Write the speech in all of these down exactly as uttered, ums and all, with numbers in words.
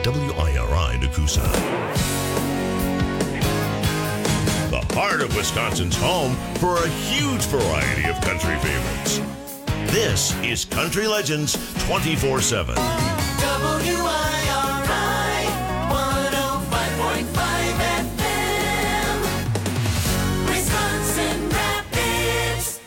W I R I Nakusa. The heart of Wisconsin's home for a huge variety of country favorites. This is Country Legends twenty-four seven. W I R I one oh five point five F M, Wisconsin Rapids.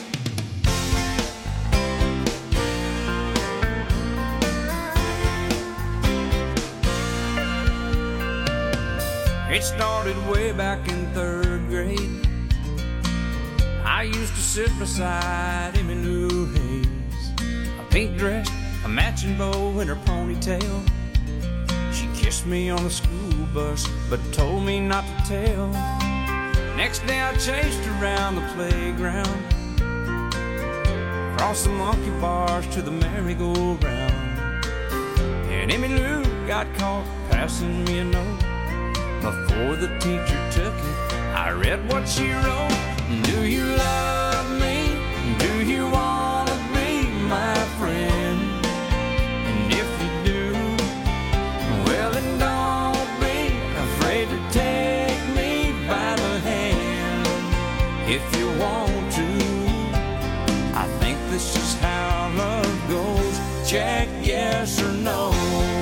It started way back in third grade. I used to sit beside Emmy Lou Hayes, a pink dress, a matching bow, and her ponytail. She kissed me on the school bus, but told me not to tell. Next day I chased her around the playground, across the monkey bars to the merry-go-round. And Emmy Lou got caught passing me a note. Before the teacher took it, I read what she wrote. Do you love me? Do you want to be my friend? And if you do, well then don't be afraid to take me by the hand. If you want to, I think this is how love goes. Check yes or no.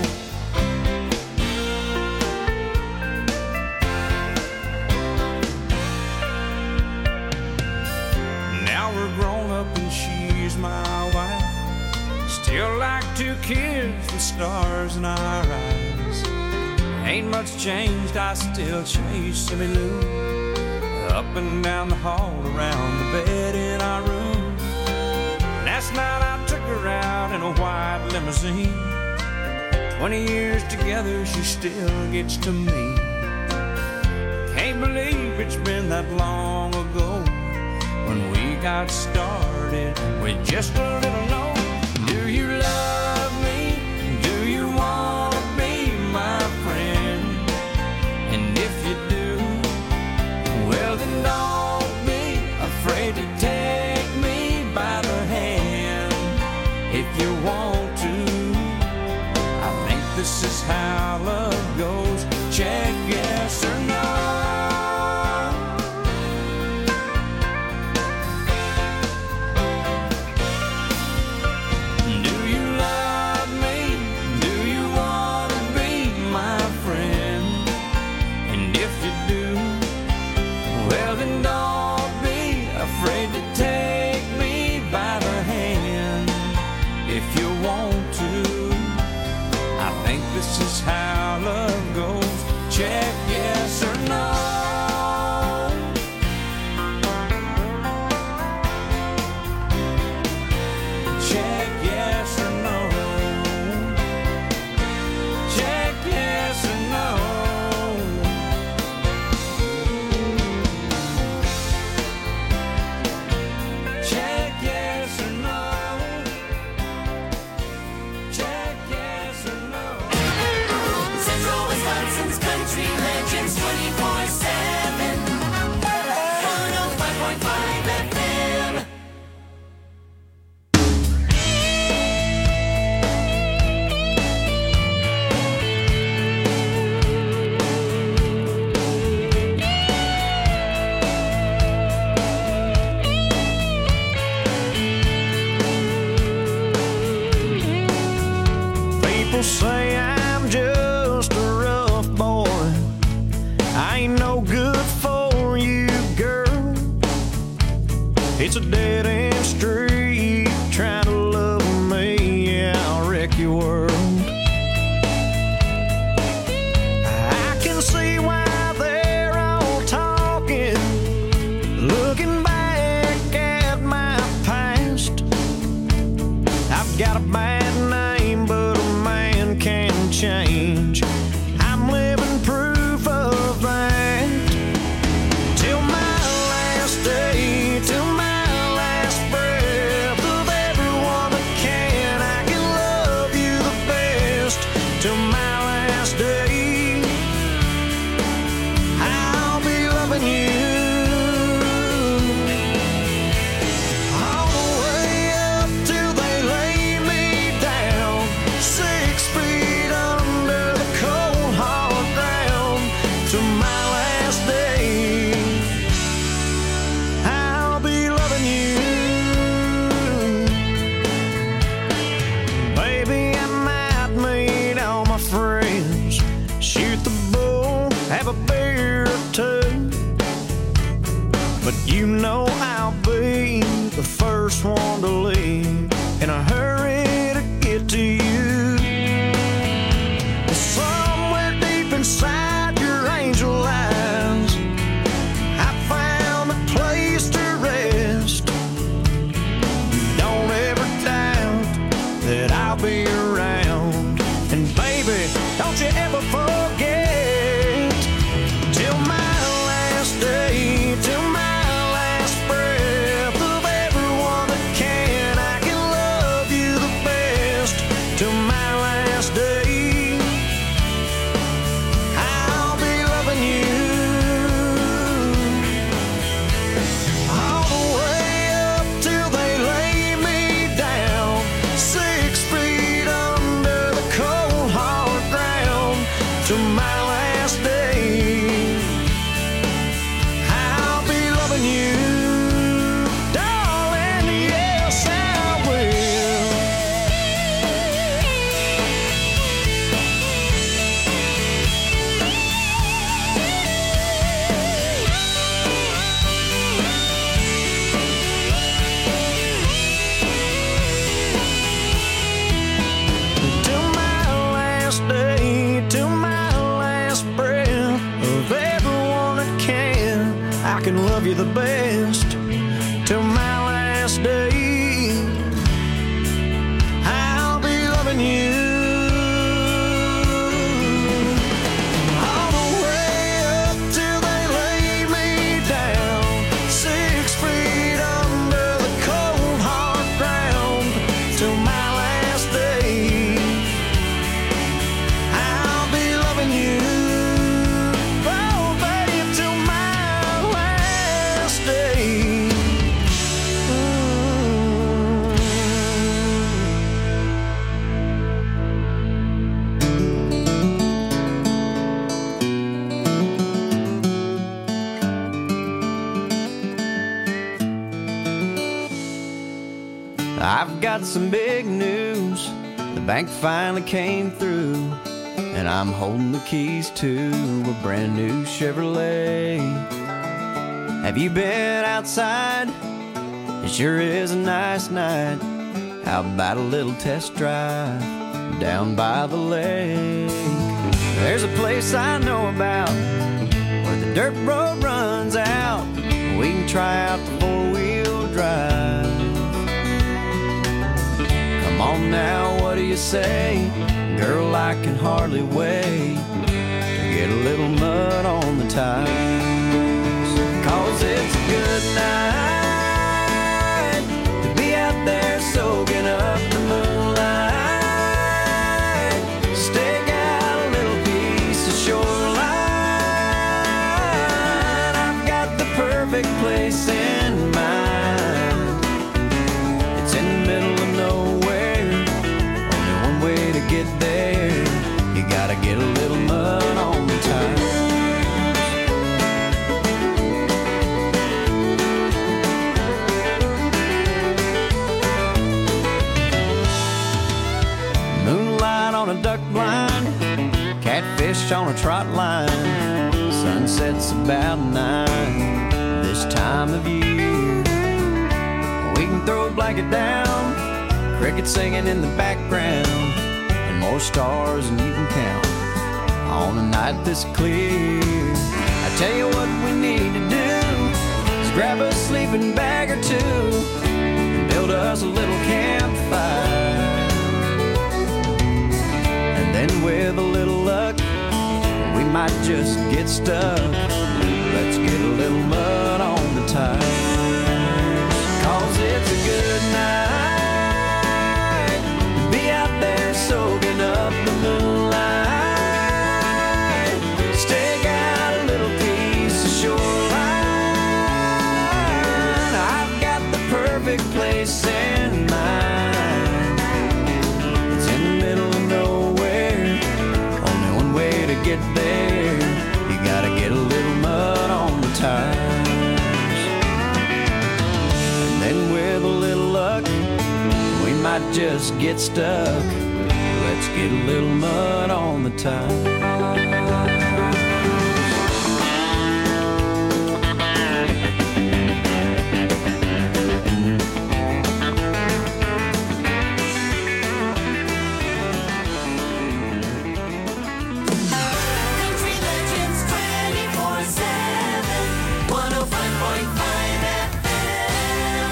My wife, still like two kids with stars in our eyes. Ain't much changed, I still chase Emmy Lou up and down the hall, around the bed in our room. Last night I took her out in a white limousine. Twenty years together, she still gets to me. Can't believe it's been that long ago when we got started with just a little note. Do you love me? Do you want to be my friend? And if you do, well then don't be afraid to take me by the hand. If you want to, I think this is how love goes. Check yes or no. This is how love goes. Check yes or no. Check yes or no. Check yes or no. Check yes or no. Check yes or no. Wisconsin's Country Legends twenty-four seven, one oh five point five F M. People say I'm just a rough boy. I ain't no good for you, girl. It's a dead-end street. Trying to love me, yeah, I'll wreck your world. I can see why they're all talking, looking back at my past. I've got a bad name, but a man can change. I'm living proof of that. Till my last day, till my last breath of everyone that can, I can love you the best. Till my last day, I'll be loving you. All the way up till they lay me you the best till my last day. I'll be loving you all the way up till they lay me down, six feet under the cold hard ground till my last day. I'll be loving you, oh babe, till my last day. I've got some big news. The bank finally came through, and I'm holding the keys to a brand new Chevrolet. Have you been outside? It sure is a nice night. How about a little test drive down by the lake? There's a place I know about where the dirt road runs out. We can try out the four-wheel drive. Come on now, what do you say? Girl, I can hardly wait to get a little mud on the tires. Cause it's a good night to be out there soaking up the moonlight. Stake out a little piece of shoreline. I've got the perfect place in mind. It's in the middle of nowhere, only one way to get there. You gotta get a little mud on the tires. Moonlight on a duck blind, catfish on a trot line. Sunset's about nine this time of year. We can throw a blanket down, crickets singing in the background, and more stars than you can count on a night this clear. I tell you what we need to do is grab a sleeping bag or two and build us a little campfire. And then with a little luck, we might just get stuck. Let's get a little mud on the tires. Cause it's a good night to be out there soaking up the moonlight. Stake out a little piece of shoreline. I've got the perfect place in mind. It's in the middle of nowhere, only one way to get there. You gotta get a little mud on the tires. And then with a little luck, we might just get stuck. Let's get a little mud on the tires. Country Legends twenty-four seven, one oh five point five F M.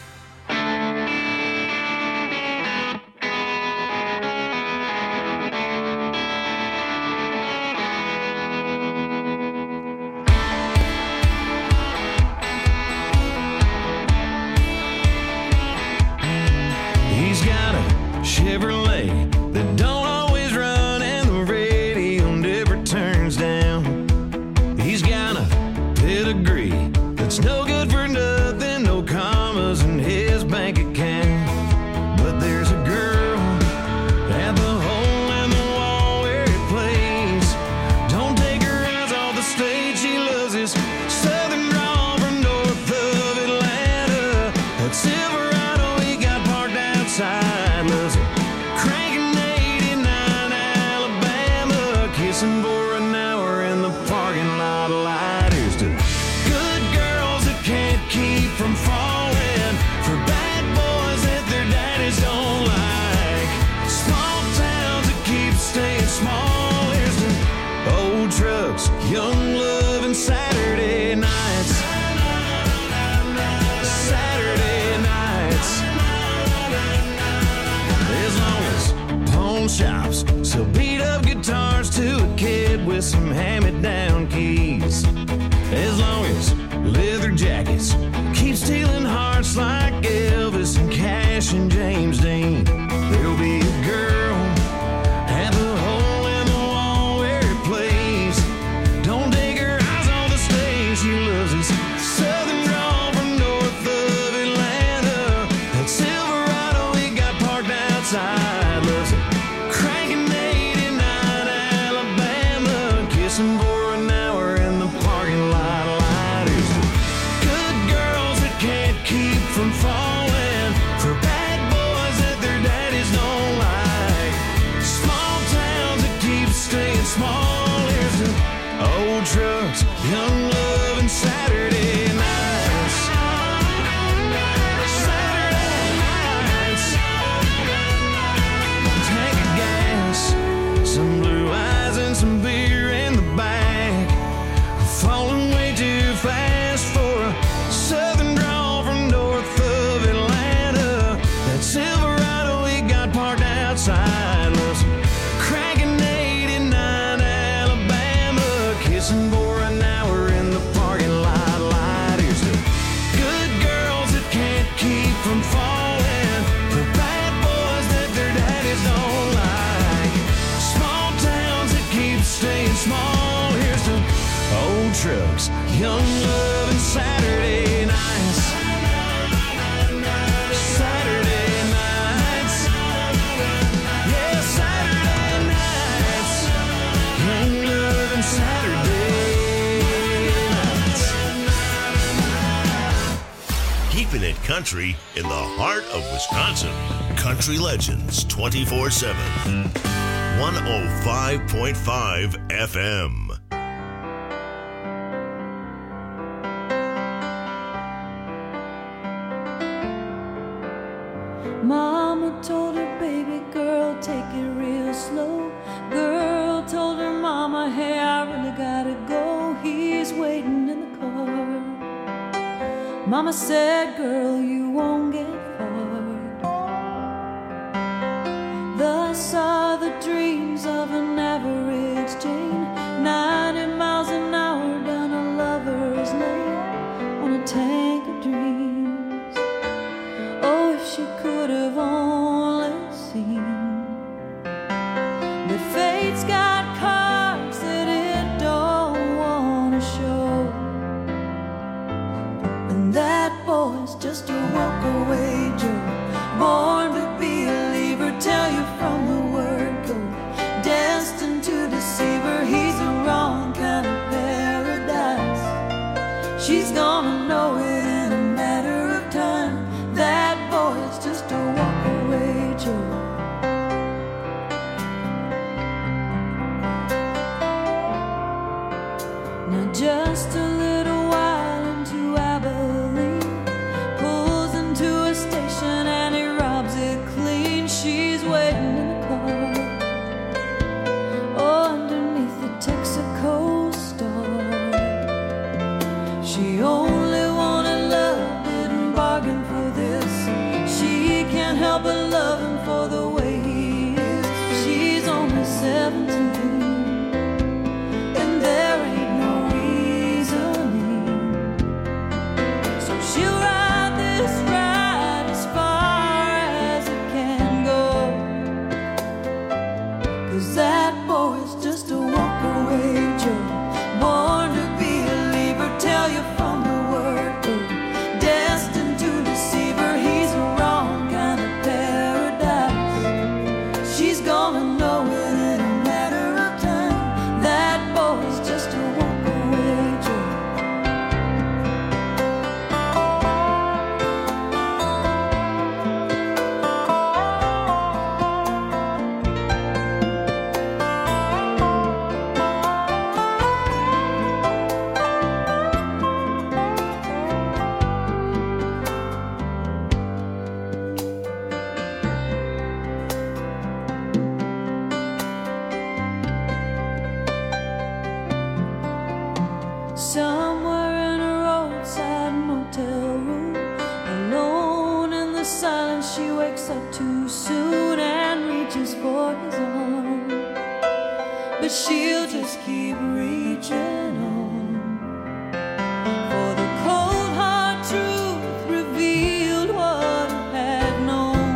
He's got a Chevrolet that don't always run, and the radio never turns down. He's got a pedigree that's no good for nothing, no commas in his bank account. But there's a girl at the hole in the wall where it plays. Don't take her eyes off the stage, she loves his southern drawl from north of Atlanta. That Silverado he got parked outside, loves it cranking eighty-nine Alabama, kissing for an hour in the parking lot light. Here's to good girls that can't keep from falling, for bad boys that their daddies don't like, small towns that keep staying small. Here's to old trucks, young love, and Saturday nights. shops sell beat-up guitars to a kid with some hand-me-down keys. As long as leather jackets keep stealing hearts like Elvis and Cash and James Dean, there'll be a girl at the hole in the wall where it plays. Don't take her eyes off the stage. She loves this southern drawl from north of Atlanta. That Silverado we got parked outside. Loves it cranking eighty-nine Alabama, kissing for an hour in the parking lot. Lighters, good girls that can't keep from falling for bad boys that their daddies don't like. Small towns that keep staying small. Here's the old trucks, young love, and Saturday nights. Saturday nights. Tank of gas, some blue eyes, and some beer in the back. Falling way too fast for a southern drawl from north of Atlanta. That Silverado we got parked outside. Loves cranking eighty-nine Alabama, kissing for an hour in the parking lot. Lighters to good girls that can't keep from falling for bad boys that their daddies don't like. Small towns that keep staying small. Here's to old trucks, young love, and Saturday nights. Saturday nights. Yeah, Saturday nights. Young love and Saturday nights. Keeping it country in the heart of Wisconsin. Country Legends twenty-four seven. one oh five point five F M. Mama told her baby girl, take it real slow. Girl told her mama, hey, I really gotta go. He's waiting in the car. Mama said, girl, you won't get far. Thus are the dreams of an average Jane, ninety miles an hour down a lover's lane on a tank of dreams. Oh, if she could have only seen that fate's got cards that it don't want to show, and that boy's just a walk-away Joe, born to be a leaver, tell you from the word go, destined to deceive her. He's the wrong kind of paradise. She's gonna know it in a matter of time. That boy's just a walk-away Joe. Now just a little while into Abilene, pulls into a station and he robs it clean. She's waiting in the car, oh, underneath the Texaco star. She only wanted love, didn't bargain for this. She can't help but love him for the way he is. She's only seventeen, and there ain't no reasoning. So she'll ride this ride as far as it can go, 'cause that boy's just a walk-away Joe, born to be a leaver, tell you from the word go, destined to deceive her. He's the wrong kind of paradise. She's gonna know it in a matter of time. That boy's just a walk-away Joe. Somewhere in a roadside motel room, alone in the silence, she wakes up too soon and reaches for his arm. but she'll just keep reaching on. For the cold hard truth revealed what I had known.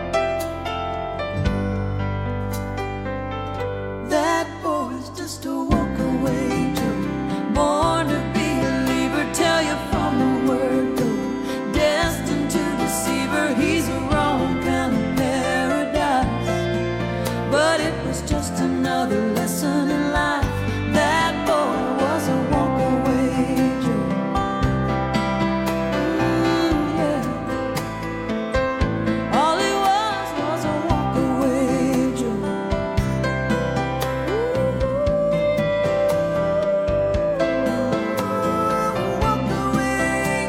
That boy's just a walk away Joe, born to be a leaver, tell you from the word go, destined to deceive her. He's a wrong kind of paradise, but it was just another lesson in life. That boy was a walk away Joe. Mm, yeah. All he was was a walk away Joe. Walk away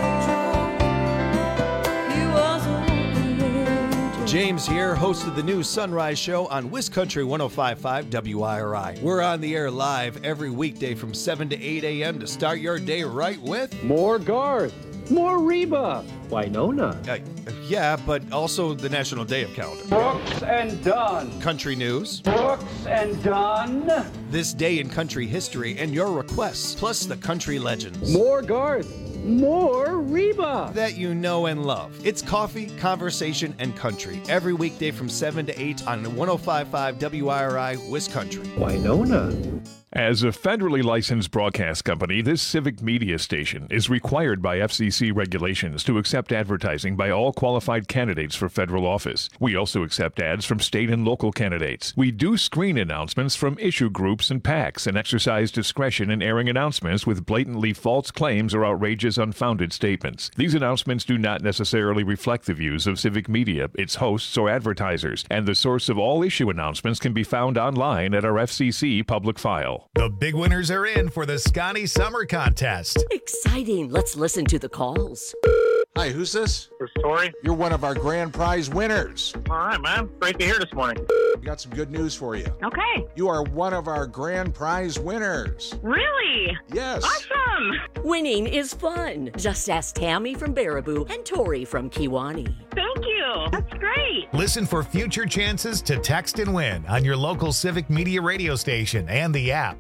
Joe. He was a walk away Joe. James here, host of the new Sunrise Show on WisCountry one oh five point five W I R I. We're on the air live every weekday from seven to eight a.m. to start your day right with... More Garth. More Reba. Winona. Uh, yeah, but also the National Day of Calendar. Brooks and Dunn. Country news, Brooks and Dunn. this day in country history, and your requests, plus the country legends More Garth. More Reba. that you know and love. It's coffee, conversation, and country every weekday from seven to eight on one oh five point five W I R I WisCountry. Winona. As a federally licensed broadcast company, this civic media station is required by F C C regulations to accept advertising by all qualified candidates for federal office. We also accept ads from state and local candidates. We do screen announcements from issue groups and PACs and exercise discretion in airing announcements with blatantly false claims or outrageous, unfounded statements. These announcements do not necessarily reflect the views of civic media, its hosts, or advertisers, and the source of all issue announcements can be found online at our F C C public file. The big winners are in for the Scotty Summer Contest. Exciting. Let's listen to the calls. Hi, who's this? This is Tori. You're one of our grand prize winners. All right, man. Great to hear this morning. We got some good news for you. Okay. You are one of our grand prize winners. Really? Yes. Awesome. Winning is fun. Just ask Tammy from Baraboo and Tori from Kiwani. Thank you. That's great. Listen for future chances to text and win on your local Civic Media radio station and the app.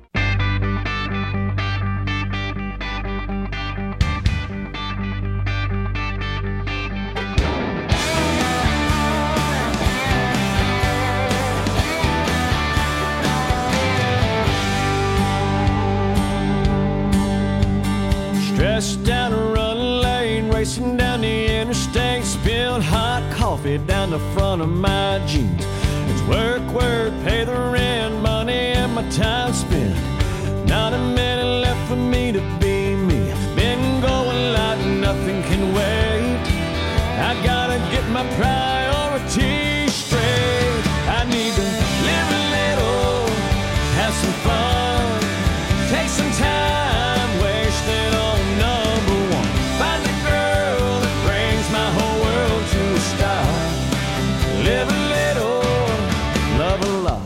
Stressed down a running lane, racing down the interstate, spilled hot coffee down the front of my jeans. It's work, work, pay the rent, money and my time spent. Not a minute left for me to be me. Been going like nothing can wait. I gotta get my priorities straight. I need to live a little, have some fun, take some time, wasted on number one. Find a girl that brings my whole world to a stop. Live a little, love a lot.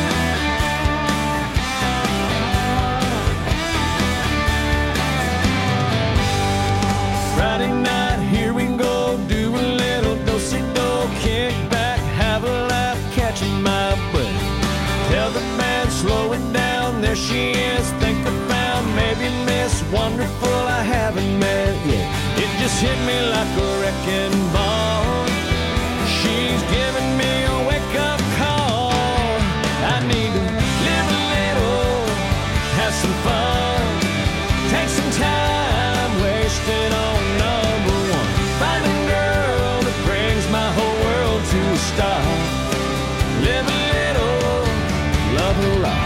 Friday night, here we go, do a little do-si-do, kick back, have a laugh, catching my breath. Tell the band, slow it down, there she is, think I found maybe Miss Wonderful I haven't met yet. It just hit me like a wrecking ball. She's giving me a wake-up call. I need to live a little, have some fun, take some time, wasted on number one. Find a girl that brings my whole world to a stop. Live a little, love a lot.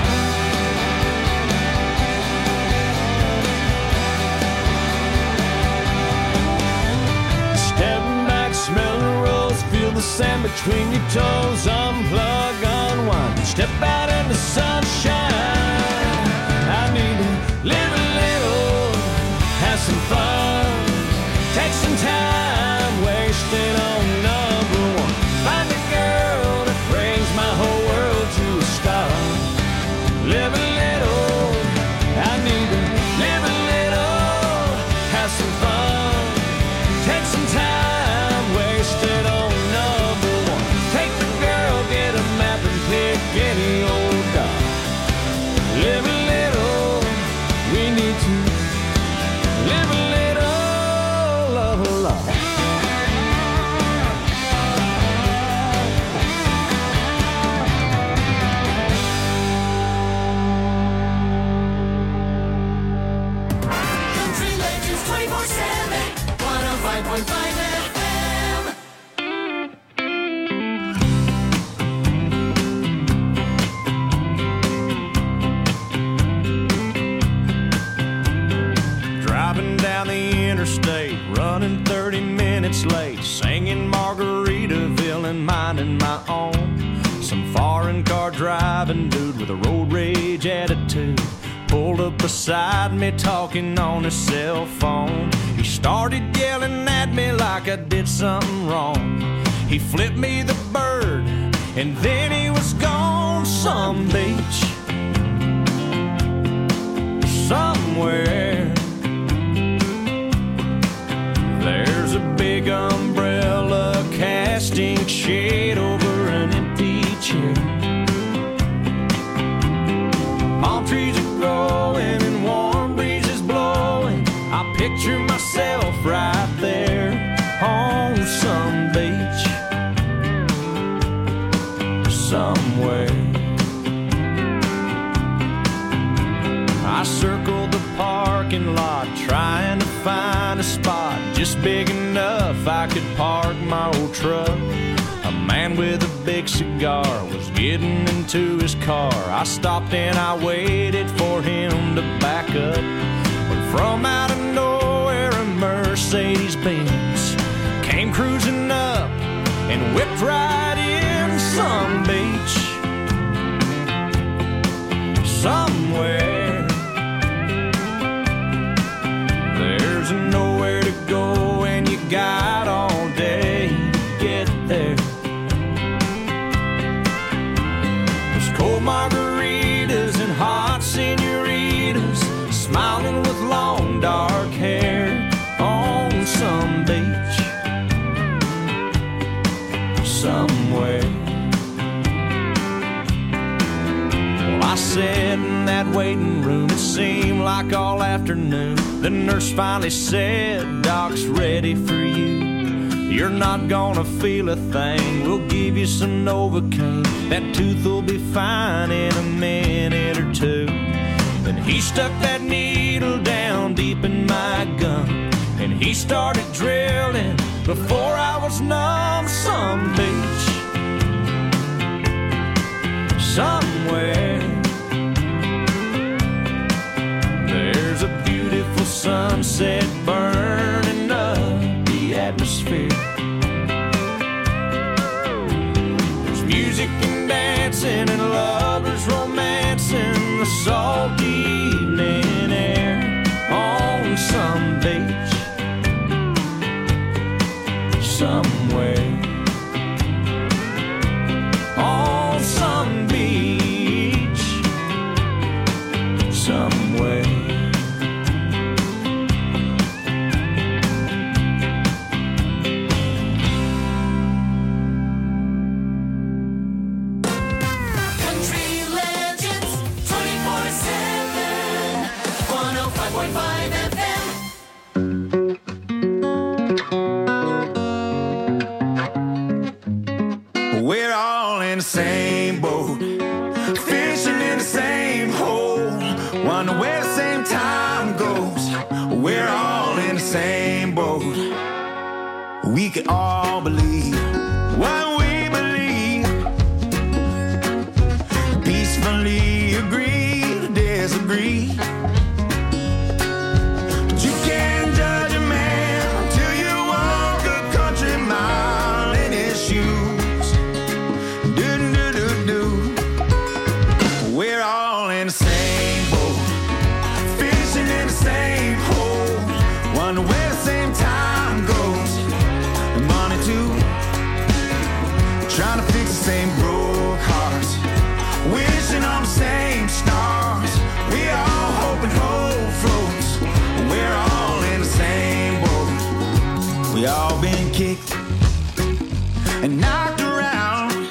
Stepping back, smell the rose, feel the sand between your toes. Unplug, unwind, step out in the sunshine. I need to live a little, have some fun, take some time, wasted on number one. Find a girl that brings my whole world to a stop. Live a little, I need to live a little, have some fun, take some time, wasted on number one. Take the girl, get a map and pick any minding my own. Some foreign car driving dude with a road rage attitude pulled up beside me talking on his cell phone. He started yelling at me like I did something wrong. He flipped me the bird and then he was gone. Some beach somewhere, there's a big umbrella casting shade over an empty chair. Palm trees are growing and warm breezes blowing. I picture myself right there on some beach somewhere. I circled the parking lot trying to find a spot just big enough I could park my old truck. A man with a big cigar was getting into his car. I stopped and I waited for him to back up. When from out of nowhere a Mercedes Benz came cruising up and whipped right in some beach somewhere. There's nowhere to go and you got all day to get there. There's cold margaritas and hot senoritas smiling with long dark hair on some beach somewhere. Well, I sat in that waiting room, it seemed like all afternoon. The nurse finally said, Doc's ready for you. You're not gonna feel a thing, we'll give you some Novocaine. That tooth will be fine in a minute or two. Then he stuck that needle down deep in my gum, and he started drilling before I was numb. Some beach somewhere, there's a beautiful sunset burning up the atmosphere. There's music and dancing and lovers romancing the salty evening air on some beach somewhere. On some beach somewhere. Country Legends twenty-four seven, one oh five point five F M. We're all in the same boat, fishing in the same hole, wonder where the same time goes. We're all in the same boat. We can all believe what we believe, peacefully agree to disagree. But you can't judge a man until you walk a country mile in his shoes. Do, do, do, do. We're all in the same boat, fishing in the same hole, wonder where the same time goes. And money too, trying to fix the same broke hearts, wishing on the same stars. We all hope and hope floats. We're all in the same boat. We all been kicked and knocked around,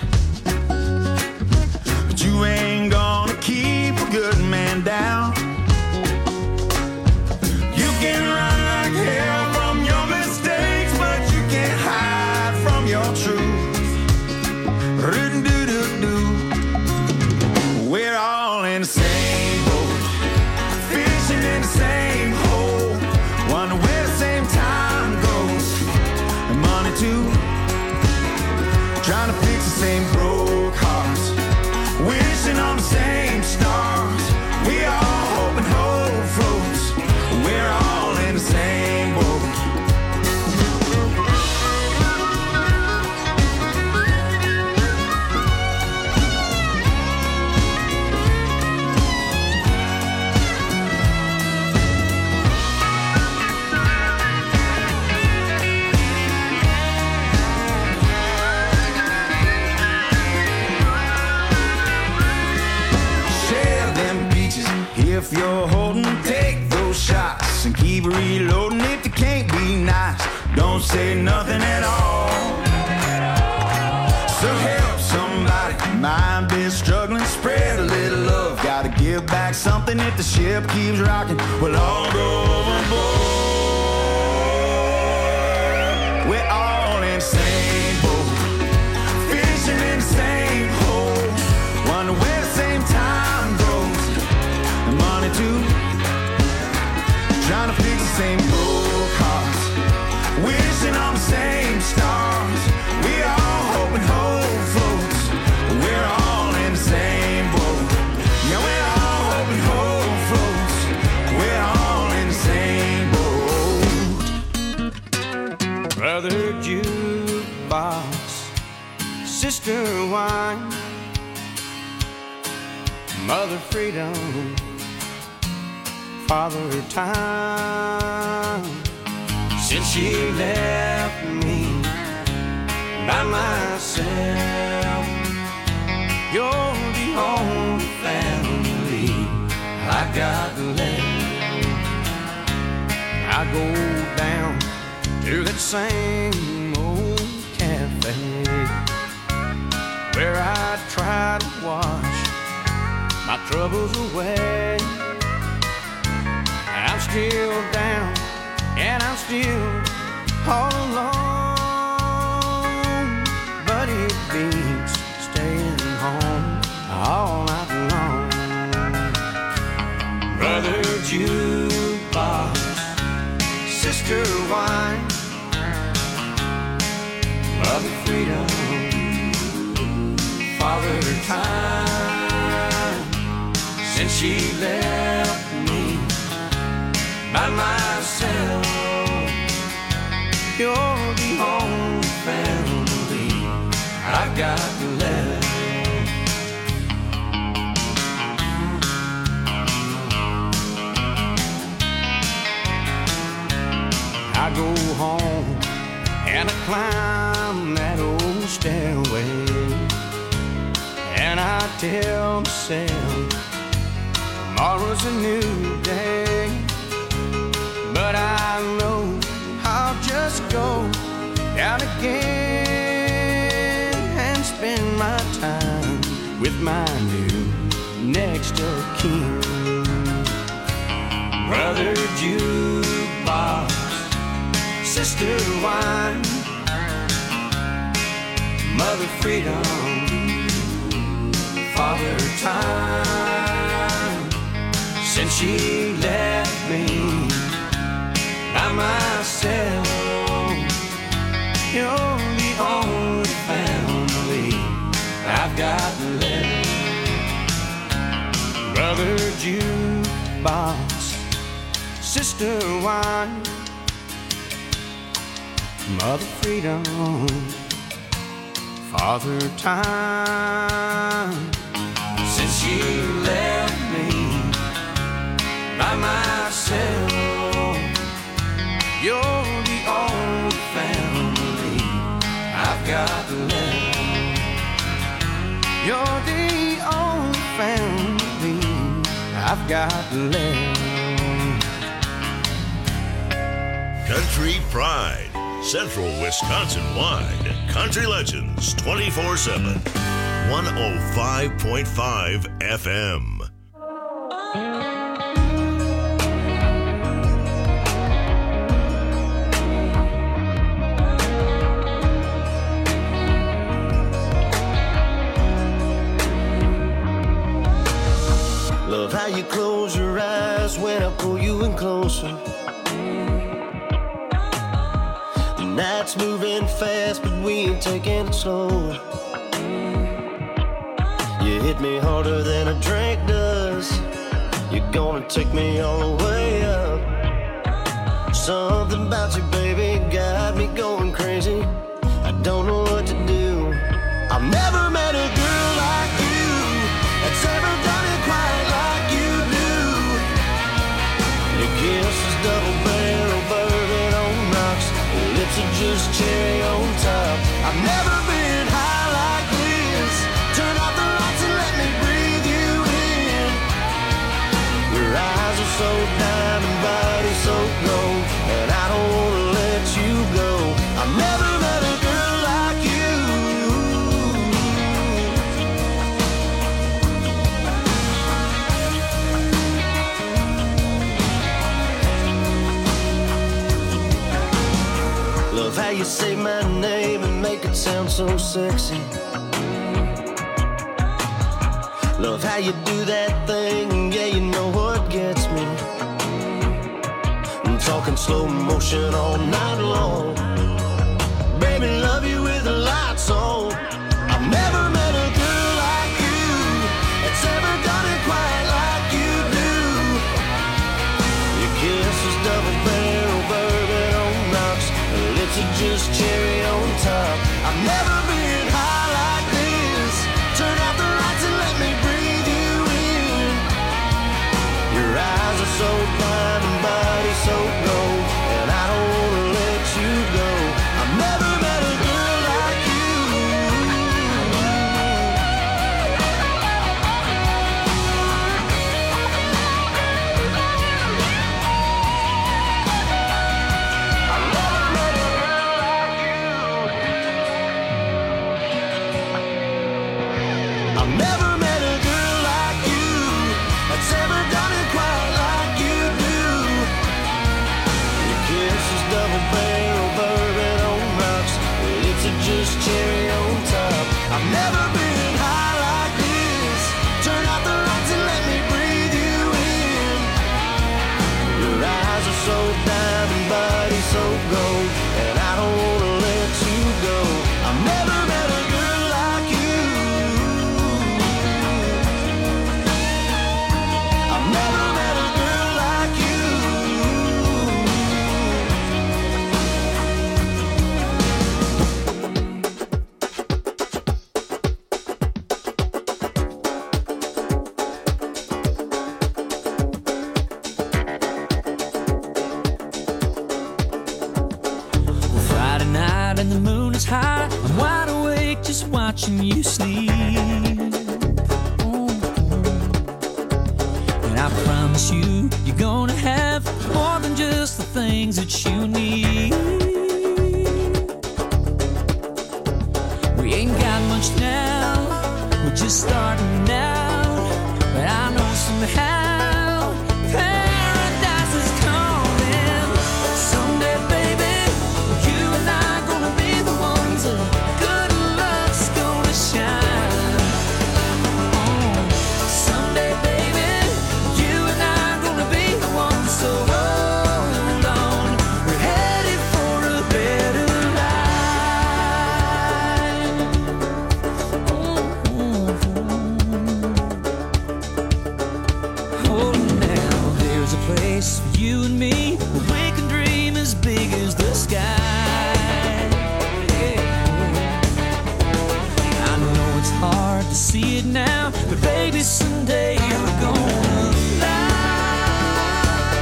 but you ain't gonna keep a good man down. You can run like hell from your mistakes, but you can't hide from your truth. Ru-do-do-do. We're all in the same boat, fishing in the same hole, wonder where the same time goes. And money too, if you're holding, take those shots and keep reloading. If you can't be nice, don't say nothing at all. So help somebody, mind be struggling, spread a little love. Gotta give back something if the ship keeps rocking. We'll all go overboard. We're all in the same boat, fishing in the same hole. Wonder where the same time goes, and money too. Trying to fix the same broke hearts, wishing on the same stars. We all hoping hope floats. We're all in the same boat. Yeah, we're all hoping hope floats. We're all in the same boat. Brother jukebox, sister wine, mother freedom, father time. Since she left me by myself, you're the only family I got left. I go down to that same old cafe where I try to wash my troubles away. I'm still down and I'm still all alone, but it beats staying home all night long. Brother jukebox, sister wine, mother freedom, father time. Since she left me by myself, you're the only family I've got left. I go home and I climb that old stairway, and I tell myself tomorrow's a new day. But I know I'll just go down again and spend my time with my new next of kin. Brother jukebox, sister wine, mother freedom, father time. Since she left me by myself, you're the only family I've got left. Brother jukebox, sister wine, mother freedom, father time. Since she left me by myself, you're the only family I've got left. You're the only family I've got left. Country Pride, Central Wisconsin wide. Country Legends twenty-four seven. one oh five point five F M. Love how you close your eyes when I pull you in closer. The night's moving fast, but we ain't taking it slow. You hit me harder than a drink does. You're gonna take me all the way up. Something about you, baby, got me going crazy. I don't know what to do. I've never met a girl like you that's ever done it quite like you do. Your kiss is double barrel bourbon on rocks. Your lips are just cherry on top. I've never been high like this. Turn off the lights and let me breathe you in. We're say my name and make it sound so sexy. Love how you do that thing, yeah, you know what gets me. I'm talking slow motion all night long. Baby, love you with the lights on. I've never met a girl like you that's ever done it quite like you do. Your kiss is double barrel bourbon on rocks, lips are just cherry on top. I've never been high like this. Turn out the lights and let me breathe you in. Your eyes are so fine and body so gold, and I don't wanna let you go. I've never met a girl like you. I've never met a girl like you. I've never met a girl like you that's ever done it quite like you do. Your kiss is double barrel bourbon on rocks, lips are just cherry on top. I've never been high like this. Turn out the lights and let me breathe you in. Your eyes are so diamond, body so gold, and I don't wanna let you go. I've never met a girl like you. I've never met a girl like you. Friday night and the moon is high. I'm wide awake just watching you sleep. Mm. And I promise you, you're gonna have more than just the things that you need. We ain't got much now, we're just starting out. But I know somehow paradise is coming. Someday, baby, you and I gonna be the ones that good luck's gonna shine. Oh, someday, baby, you and I gonna be the ones. So hold on, we're headed for a better life. Oh, now there's a place for you and me where we can dream as big as the sky. Yeah. I know it's hard to see it now, but baby, someday you're gonna fly.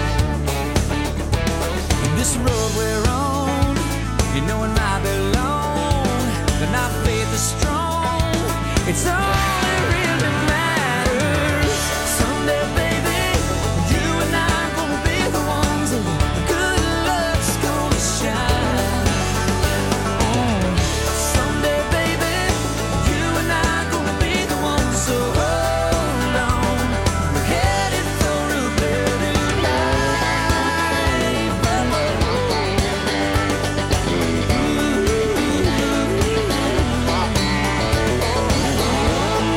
This road we're on, you know it might be long, but my faith is strong. It's all that really matters. Someday, baby, you and I gonna be the ones that good luck's gonna shine. Oh, someday, baby, you and I gonna be the ones. So hold on, we're headed for a better life. Ooh.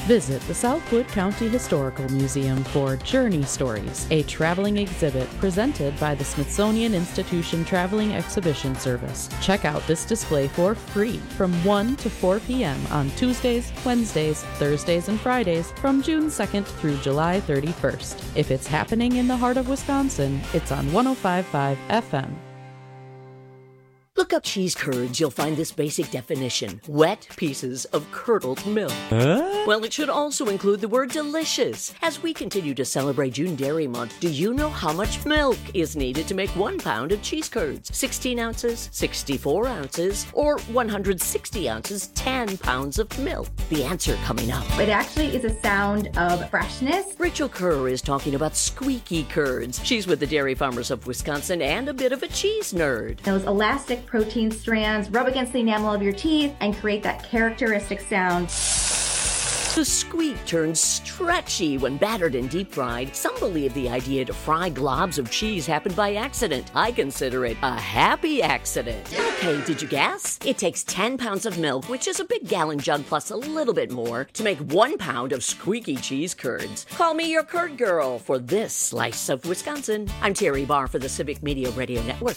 Visit the Southwood County Historical Museum for Journey Stories, a traveling exhibit presented by the Smithsonian Institution Traveling Exhibition Service. Check out this display for free from one to four p.m. on Tuesdays, Wednesdays, Thursdays, and Fridays from June second through July thirty-first. If it's happening in the heart of Wisconsin, it's on one oh five point five F M. Look up cheese curds, you'll find this basic definition. Wet pieces of curdled milk. Huh? Well, it should also include the word delicious. As we continue to celebrate June Dairy Month, do you know how much milk is needed to make one pound of cheese curds? sixteen ounces, sixty-four ounces, or one hundred sixty ounces, ten pounds of milk? The answer coming up. It actually is a sound of freshness. Rachel Kerr is talking about squeaky curds. She's with the Dairy Farmers of Wisconsin and a bit of a cheese nerd. Those elastic protein strands rub against the enamel of your teeth and create that characteristic sound. The squeak turns stretchy when battered and deep fried. Some believe the idea to fry globs of cheese happened by accident. I consider it a happy accident. Okay, did you guess? It takes ten pounds of milk, which is a big gallon jug plus a little bit more, to make one pound of squeaky cheese curds. Call me your curd girl for this slice of Wisconsin. I'm Terry Barr for the Civic Media Radio Network.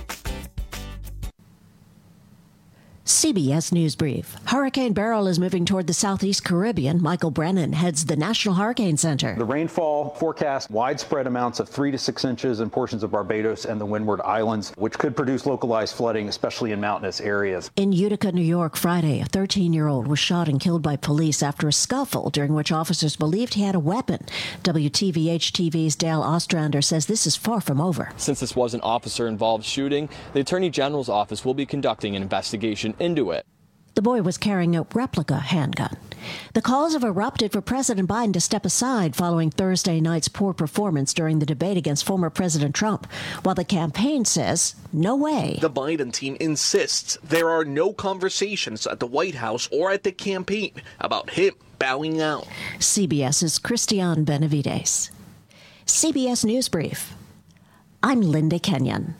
C B S News Brief. Hurricane Beryl is moving toward the southeast Caribbean. Michael Brennan heads the National Hurricane Center. The rainfall forecast widespread amounts of three to six inches in portions of Barbados and the Windward Islands, which could produce localized flooding, especially in mountainous areas. In Utica, New York, Friday, a thirteen-year-old was shot and killed by police after a scuffle during which officers believed he had a weapon. W T V H T V's Dale Ostrander says this is far from over. Since this was an officer-involved shooting, the Attorney General's office will be conducting an investigation into it. The boy was carrying a replica handgun. The calls have erupted for President Biden to step aside following Thursday night's poor performance during the debate against former President Trump, while the campaign says, no way. The Biden team insists there are no conversations at the White House or at the campaign about him bowing out. CBS's Christiane Benavides. C B S News Brief. I'm Linda Kenyon.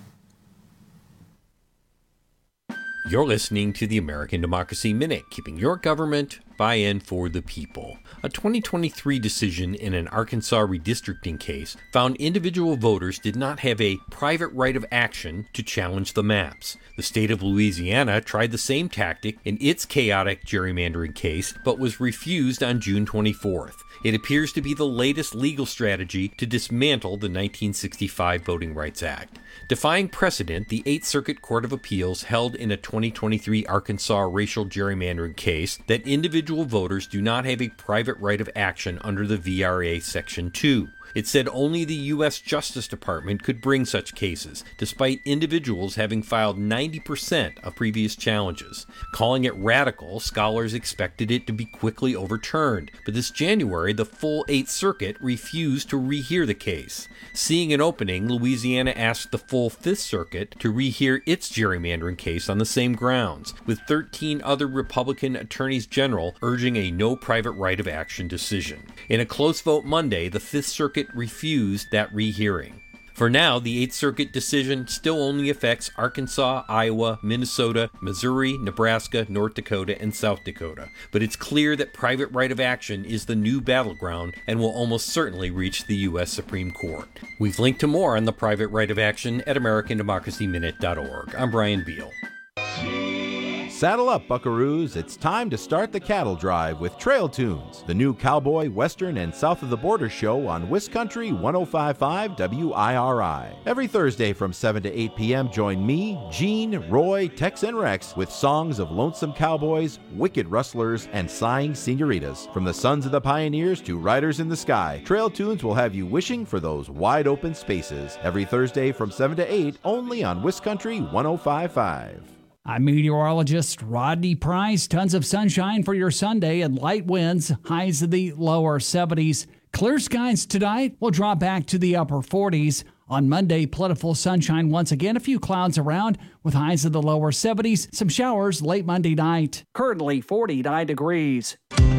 You're listening to the American Democracy Minute, keeping your government by and for the people. A twenty twenty-three decision in an Arkansas redistricting case found individual voters did not have a private right of action to challenge the maps. The state of Louisiana tried the same tactic in its chaotic gerrymandering case, but was refused on June twenty-fourth. It appears to be the latest legal strategy to dismantle the nineteen sixty-five Voting Rights Act. Defying precedent, the Eighth Circuit Court of Appeals held in a twenty twenty-three Arkansas racial gerrymandering case that individual voters do not have a private right of action under the V R A Section two. It said only the U S Justice Department could bring such cases, despite individuals having filed ninety percent of previous challenges. Calling it radical, scholars expected it to be quickly overturned, but this January, the full Eighth Circuit refused to rehear the case. Seeing an opening, Louisiana asked the full Fifth Circuit to rehear its gerrymandering case on the same grounds, with thirteen other Republican attorneys general urging a no private right of action decision. In a close vote Monday, the Fifth Circuit refused that rehearing. For now, the Eighth Circuit decision still only affects Arkansas, Iowa, Minnesota, Missouri, Nebraska, North Dakota, and South Dakota. But it's clear that private right of action is the new battleground and will almost certainly reach the U S Supreme Court. We've linked to more on the private right of action at American Democracy Minute dot org. I'm Brian Beal. Saddle up, buckaroos. It's time to start the cattle drive with Trail Tunes, the new cowboy, western, and south of the border show on Wiscountry one oh five point five W I R I. Every Thursday from seven to eight p.m., join me, Gene, Roy, Tex, and Rex with songs of lonesome cowboys, wicked rustlers, and sighing senoritas. From the sons of the pioneers to riders in the sky, Trail Tunes will have you wishing for those wide open spaces. Every Thursday from seven to eight, only on Wiscountry one oh five point five. I'm meteorologist Rodney Price. Tons of sunshine for your Sunday and light winds, highs in the lower seventies. Clear skies tonight will drop back to the upper forties. On Monday, plentiful sunshine once again. A few clouds around with highs in the lower seventies. Some showers late Monday night. Currently forty-nine degrees.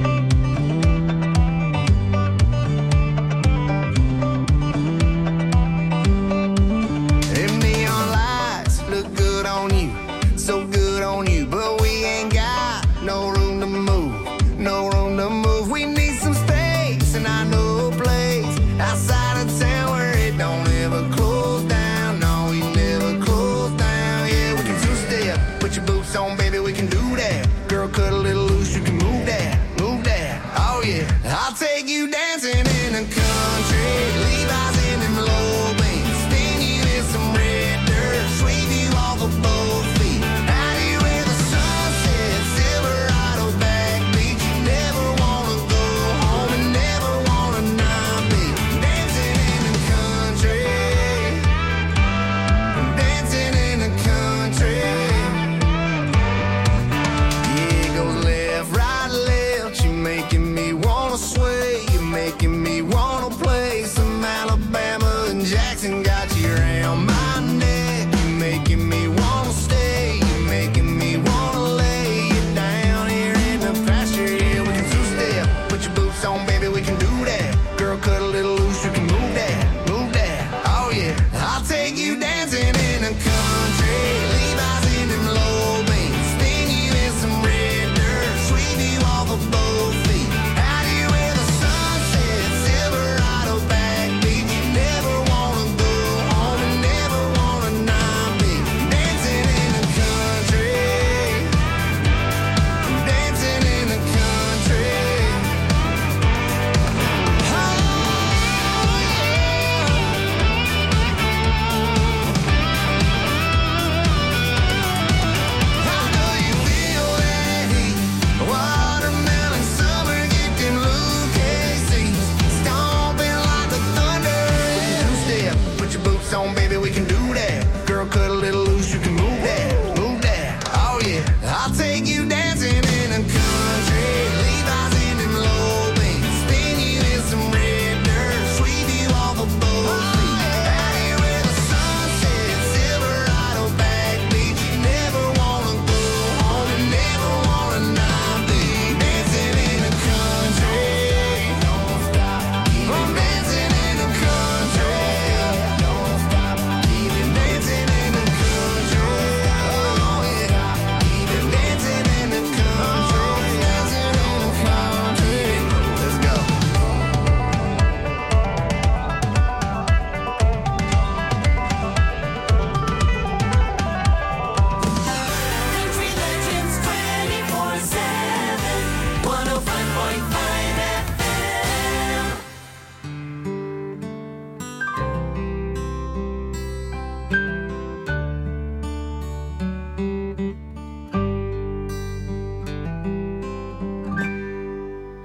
Them neon lights look good on you. So good on you, but we ain't got no room to move, no room to move. We need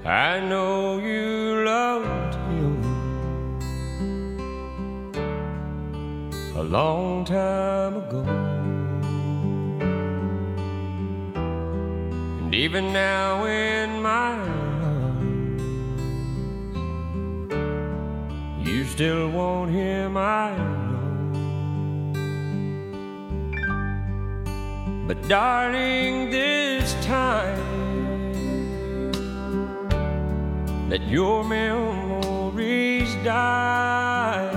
I know you loved him a long time ago. And even now in my arms, you still want him, I know. But darling, this time let your memories die.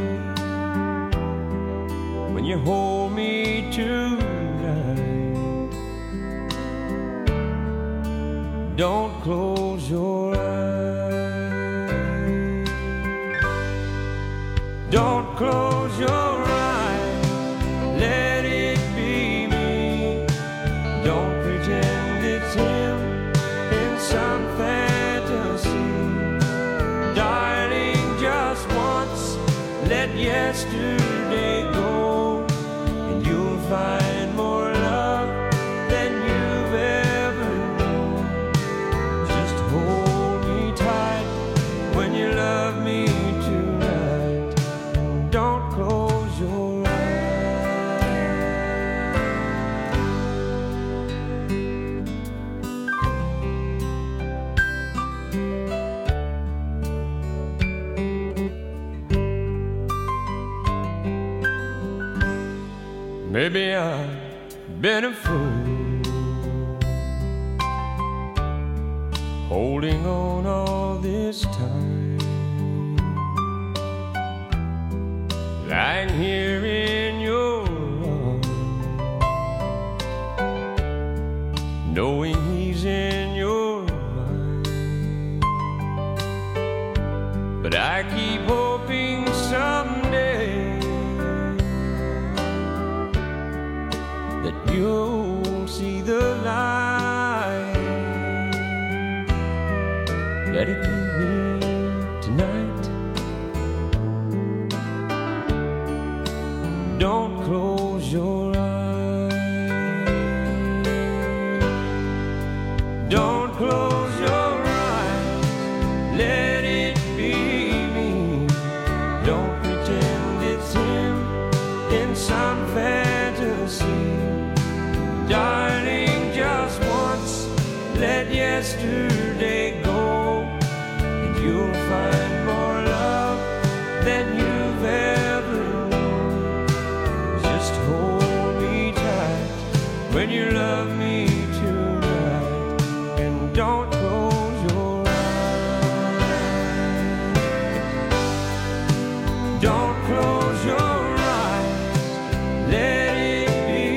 When you hold me tonight, don't close your eyes. Don't close your eyes, let it be me. Don't pretend it's him in some fantasy. Darling, just once, let yesterday go, and you'll find more love than you've ever known. Just hold me tight when you love me tonight, and don't close your eyes. Maybe I've been a fool, holding on all this time, lying here in your arms, knowing he's in your mind. But I keep hoping someday that you'll see the light. Let it be me tonight. Don't close your eyes. Don't close your eyes. Let it be me. Don't pretend it's him in some fantasy. Darling, just once, let yesterday go, and you'll find more love than you've ever known. Just hold me tight when you love me tonight, and don't close your eyes. Don't close your eyes, let it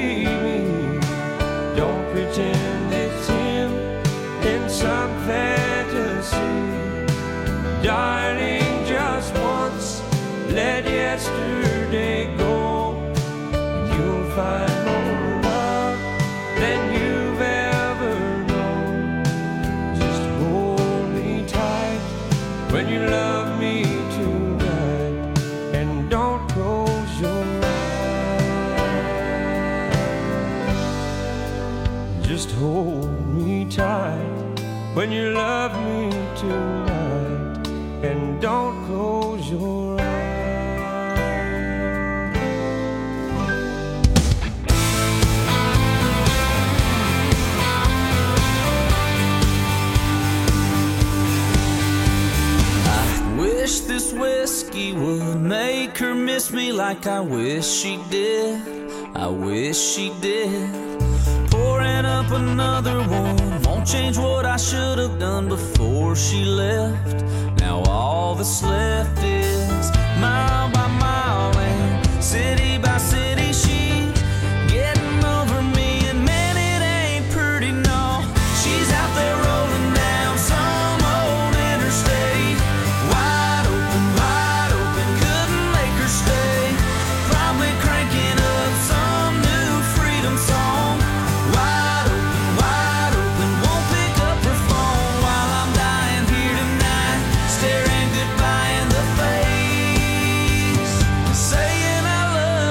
pretend it's him in some fantasy. Darling, just once, let yesterday go, and you'll find more love than you've ever known. Just hold me tight when you love me tonight, and don't close your eyes. Just hold me tight when you love me tonight, and don't close your eyes. I wish this whiskey would make her miss me like I wish she did. I wish she did. Pouring up another one won't change what I should have done before she left. Now all that's left is mile by mile and city by city. She getting over me, and man, it ain't pretty, no. She's out there rolling down some old interstate, wide open, wide open, couldn't make her stay. Probably cranking up some new freedom song. Wide open, wide open, won't pick up her phone while I'm dying here tonight, staring goodbye in the face, saying I love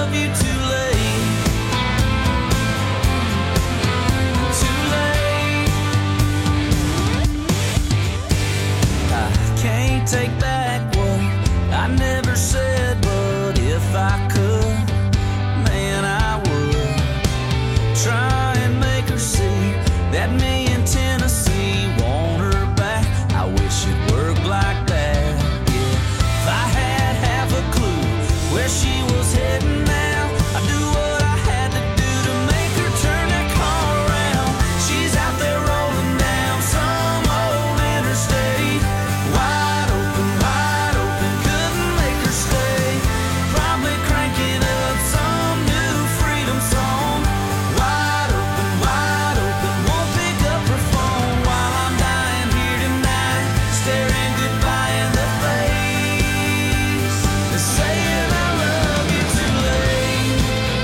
can't take back what I never said, but if I could, man, I would try and make her see that me in Tennessee want her back. I wish it worked like that, yeah. If I had half a clue where she was heading now, I'd do what I had to do to make her turn that car around. She's out there rolling down some old interstate, wide open, wide open, couldn't make her stay. Probably cranking up some new freedom song. Wide open, wide open, won't pick up her phone while I'm dying here tonight, staring goodbye in the face, and saying I love you too late,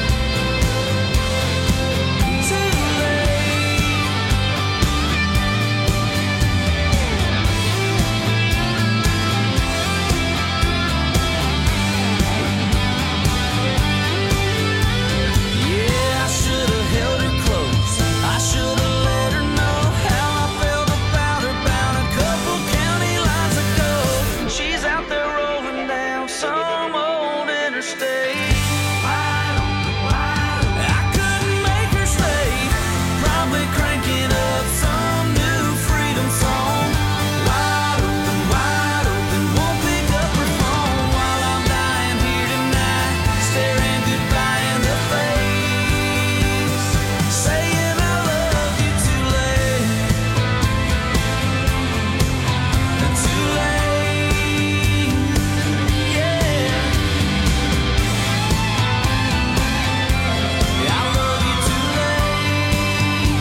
too late. Yeah, I should have held her close. I should have let her know how I felt about her bound a couple county lines ago. She's out there rolling down some old interstate. Wide open, wide open. I couldn't make her stay. Probably cranking up some new freedom song. Wide open, wide open, won't pick up her phone while I'm dying here tonight, staring goodbye in the face, saying I love you too late, too late, yeah. I love you too late.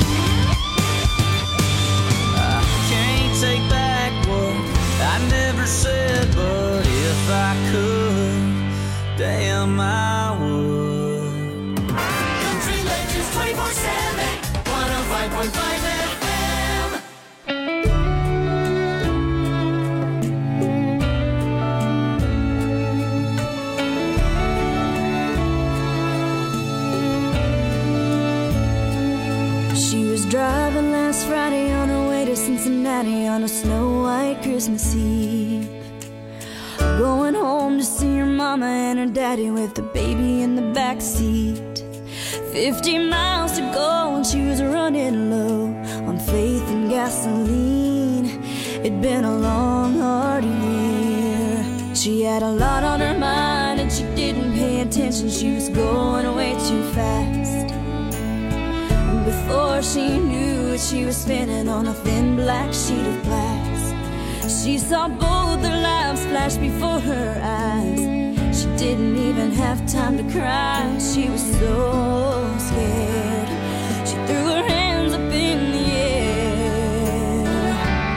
I can't take back what I never said, but if I could, damn, I would. Country Legends twenty-four seven, one oh five point five F M. She was driving last Friday on her way to Cincinnati on a snow white Christmas Eve. Going home to see her mama and her daddy with the baby in the back seat. Fifty miles to go and she was running low on faith and gasoline. It'd been a long, hard year. She had a lot on her mind and she didn't pay attention. She was going way too fast. Before she knew it, she was spinning on a thin black sheet of glass. She saw both their lives flash before her eyes. She didn't even have time to cry. She was so scared. She threw her hands up in the air.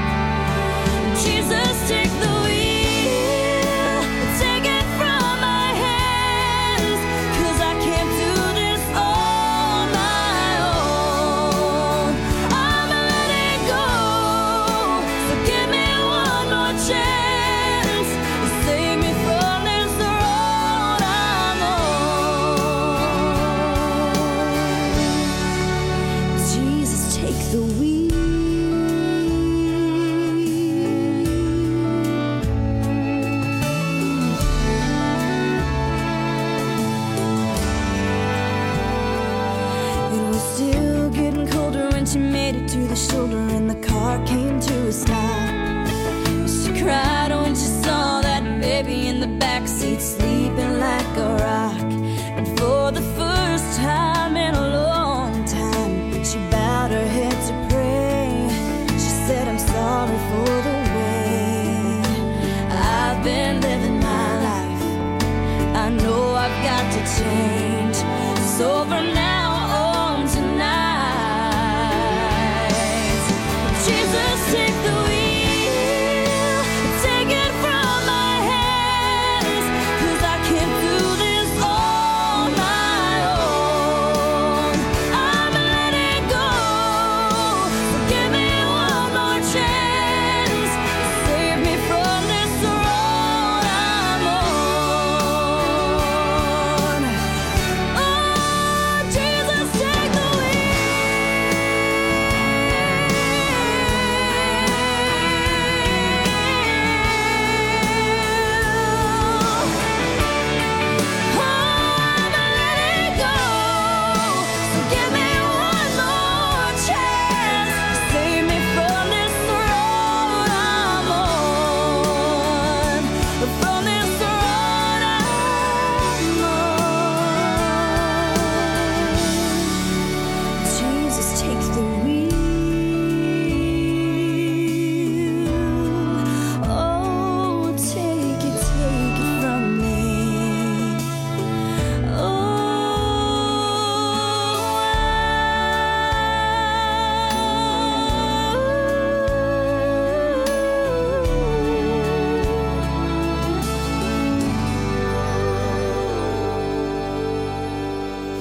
Jesus, take the wheel, take it from my hands, 'cause I can't do this on my own. I'm letting go, so give me one more chance to save me from this road I'm on. Jesus, take the wheel. It was still getting colder when she made it to the shoulder and the car came to a stop. She cried when she saw that baby in the backseat sleeping like a rock. And for the first time in a long time, she bowed her head to pray. She said, I'm sorry for the way I've been living my life. I know I've got to change. So from now on tonight, Jesus, take the wheel, take it from my hands, 'cause I can't do this on my own. I'm letting go, so give me one more chance to save me from this road I'm on. Oh,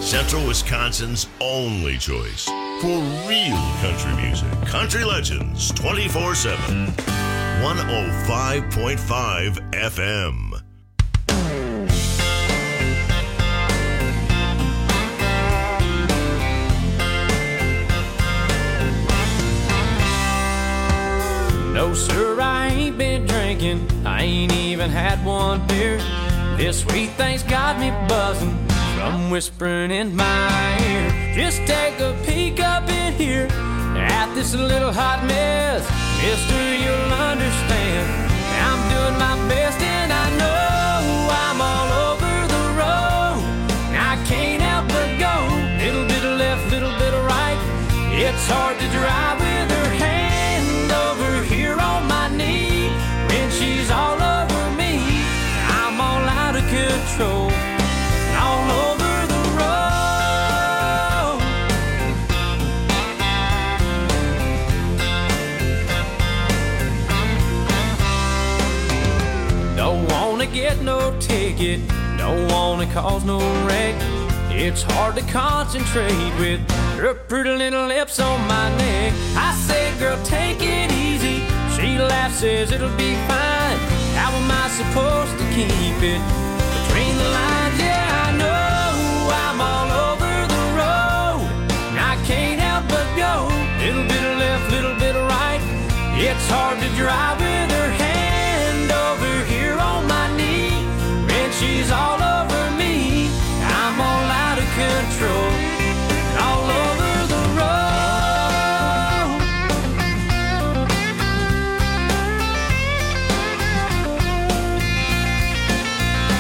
Central Wisconsin's only choice for real country music. Country Legends twenty-four seven. one oh five point five F M. No, sir, I ain't been drinking. I ain't even had one beer. This sweet thing's got me buzzing from whispering in my ear. Just take a peek up in here at this little hot mess. Mister, you'll understand. I'm doing my best and I know I'm all over the road. I can't help but go. Little bit of left, little bit of right. It's hard to drive with her hand over here on my knee. When she's all over me, I'm all out of control. All over the road. Don't wanna get no ticket, don't wanna cause no wreck. It's hard to concentrate with her pretty little lips on my neck. I say, girl, take it easy. She laughs, says it'll be fine. How am I supposed to keep it between the lines? Yeah, I know I'm all over the road. I can't help but go. Little bit of left, little bit of right. It's hard to drive with her hand over here on my knee when she's all